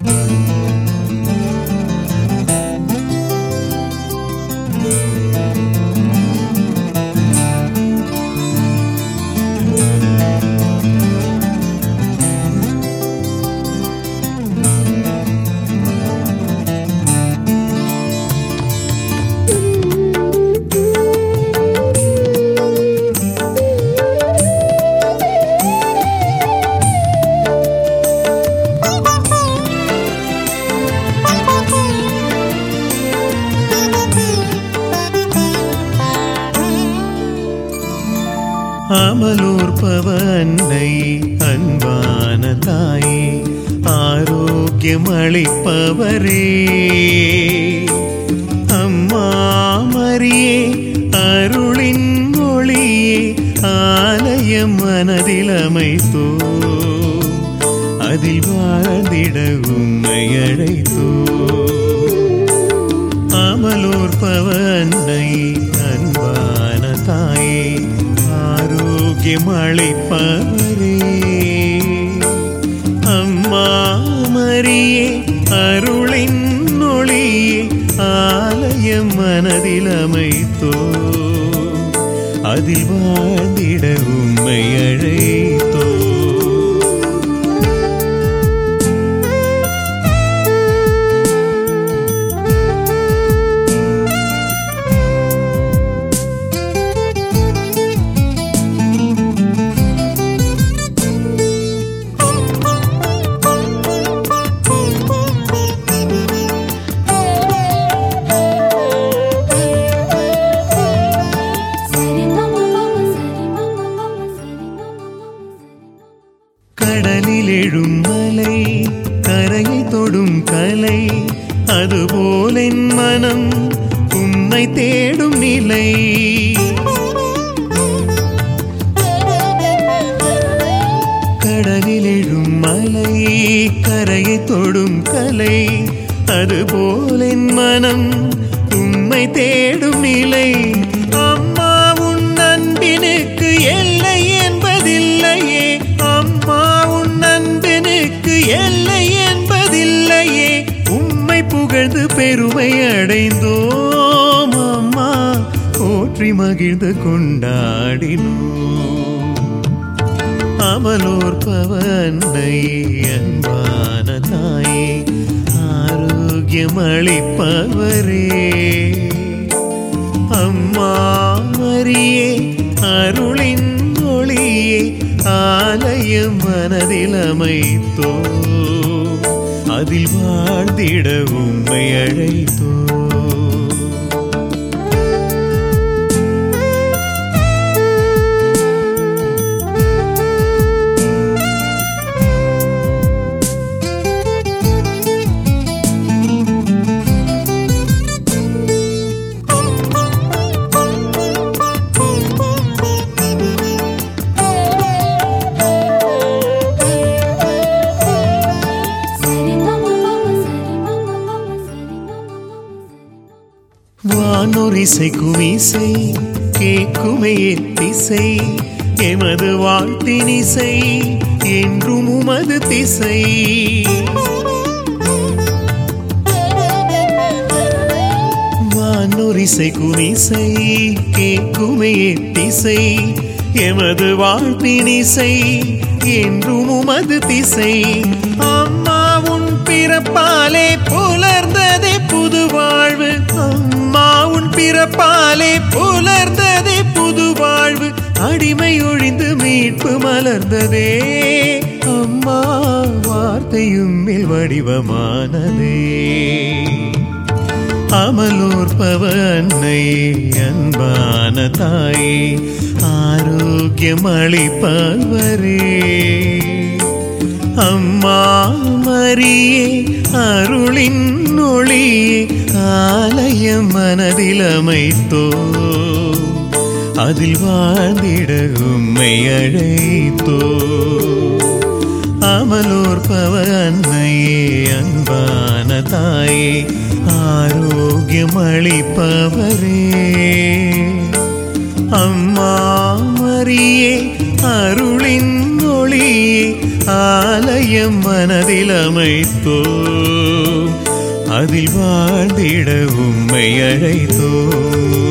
அமலோற்பவன்னை அன்பான தாயே ஆரோக்கியமளிப்பவரே அம்மா மரியே அருளின் ஒளியே ஆலயம் மனதில் அமைத்தோ அதில் வாழ்ந்திட உம்மை அழைத்தோ அமலோற்பவன்னை அன்பான தாயே ஆரோக்கியமளிப்பவரே அம்மா மரியே அருளின் ஒளியே ஆலயம் மனதில் அமைத்தோ அதில் வாழ்ந்திட உம்மை அழைத்தோ கடலில் எழும் மலை கரையை தொடும் கலை அதுபோல் என் மனம் உம்மை தேடும் நிலை கடலில் எழும் மலை கரையை தொடும் கலை அதுபோல் என் மனம் உம்மை தேடும் நிலை அம்மா உன் அன்பினுக்கு எல்லை என்பதில்லையே அம்மா உன் அன்பினுக்கு எல்லை என்பதில்லையே உம்மை புகழ்ந்து பெருமை அடைந்தோம் அம்மா போற்றி மகிழ்ந்து கொண்டாடினோம் அமலோற்பவன்னை அன்பான தாயே ஆரோக்கியமளிப்பவரே அம்மா மரியே அருளின் ஒளியே ஆலயம் மனதில் அமைத்தோ அதில் வாழ்ந்திட உம்மை அழைத்தோ வானொரிசைக்கும் இசை கேட்குமே திசை எமது வாழ்த்தின் இசை என்றும் உமது திசை வானொரிசைக்கும் இசை கேட்குமே திசை எமது வாழ்த்தின் இசை என்றும் உமது திசை அம்மா உன் பிறப்பாலே புலர்ந்ததே புது வாழ்வு அம்மா உன் பிறப்பாலே புலர்ந்ததே புது வாழ்வு அடிமை ஒழிந்து மீட்பு மலர்ந்ததே அம்மா வார்த்தையும் மேல் வடிவமானதே அமலோற்பவன்னை அன்பான தாயே ஆரோக்கியமளிப்பவரே அம்மா மரியே அருளின் ஒளியே ஆலயம் மனதில் அமைத்தோ அதில் வாழ்ந்திட உம்மை அழைத்தோ அமலோற்பவன்னையே அன்பான தாயே ஆரோக்கியமளிப்பவரே அம்மா மரியே அருளின் ஒளியே ஆலயம் மனதில் அமைத்தோம் அதில் வாழ்ந்திட உம்மை அழைத்தோம்